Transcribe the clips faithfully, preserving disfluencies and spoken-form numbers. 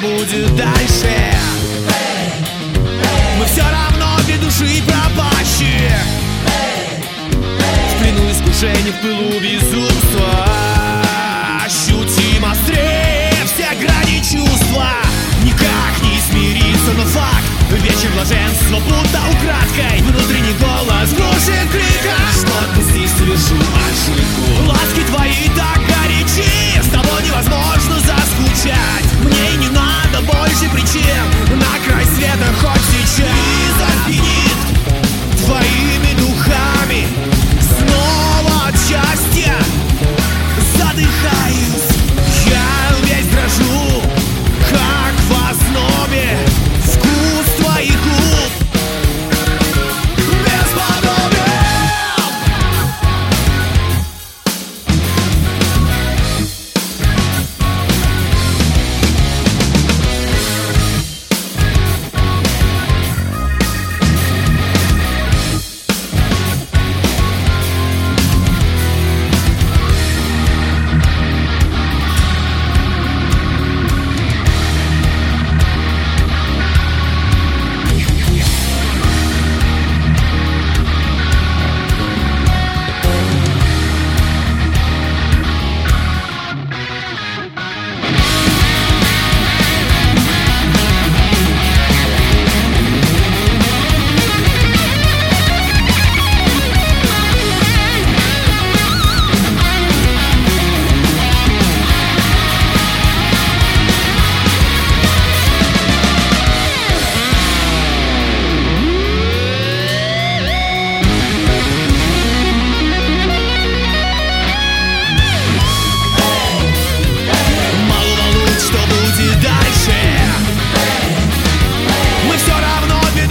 будет дальше. Мы все равно две души пропащие, в плену искушений, в пылу безумства. Ощутим острее все грани чувства. Никак не смириться, но факт. Вечер блаженства, будто украдкой. Внутренний голос глушит крика, что отпусти, совершу ошибку. Ласки твои так горячи, с тобой невозможно заскучать. Мне и не надо больше причин на край света хоть сейчас. И зазвенит твоими духами снова от счастья. Задыхаюсь, я весь дрожу, как в ознобе. Вкус твоих губ бесподобен.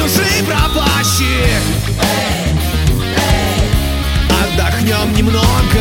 Отдохнем немного.